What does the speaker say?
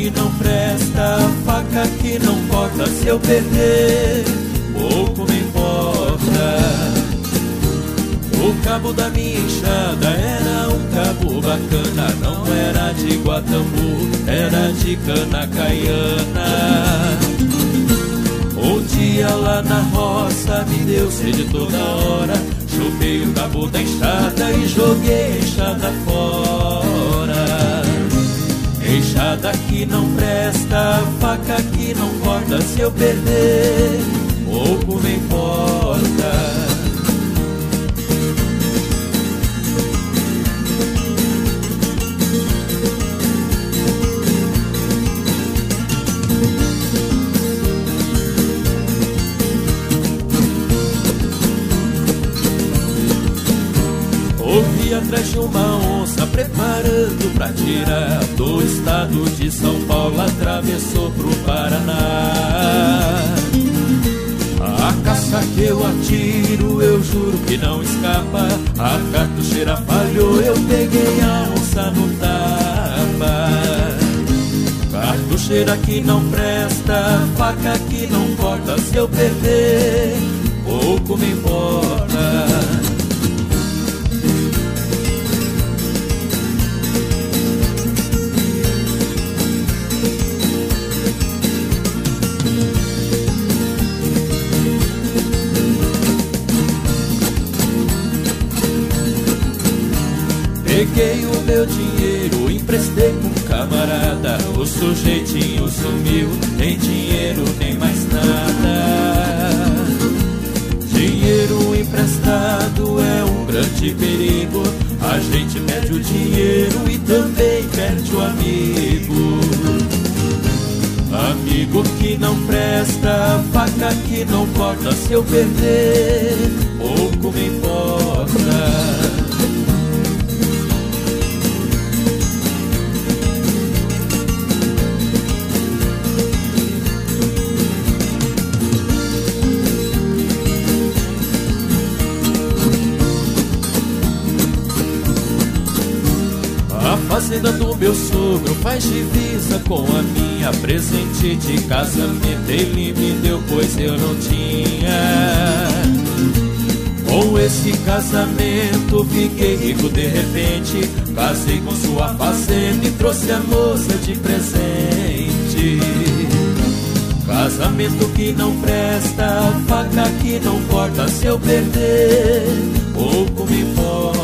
que não presta, faca que não corta. Se eu perder, pouco me importa. O cabo da minha enxada era um cabo bacana, não era de guatambu, era de cana caiana. Um dia lá na roça me deu sede toda hora, chupei o cabo da enxada e joguei a enxada fora. Enxada que não presta, faca que não corta. Se eu perder, pouco me importa. Ouvi atrás de uma onça preparando pra tirar do estado de São Paulo, atravessou pro Paraná. A caça que eu atiro, eu juro que não escapa. A cartucheira falhou, eu peguei a onça no tapa. Cartucheira que não presta, faca que não corta. Se eu perder, pouco me importa. Peguei o meu dinheiro, emprestei com um camarada. O sujeitinho sumiu, nem dinheiro nem mais nada. Dinheiro emprestado é um grande perigo. A gente perde o dinheiro e também perde o amigo. Amigo que não presta, faca que não corta. Se eu perder, pouco me importa. A fazenda do meu sogro faz divisa com a minha. Presente de casamento ele me deu, pois eu não tinha. Com esse casamento fiquei rico de repente. Casei com sua fazenda e trouxe a moça de presente. Casamento que não presta, faca que não corta. Se eu perder, pouco me importa.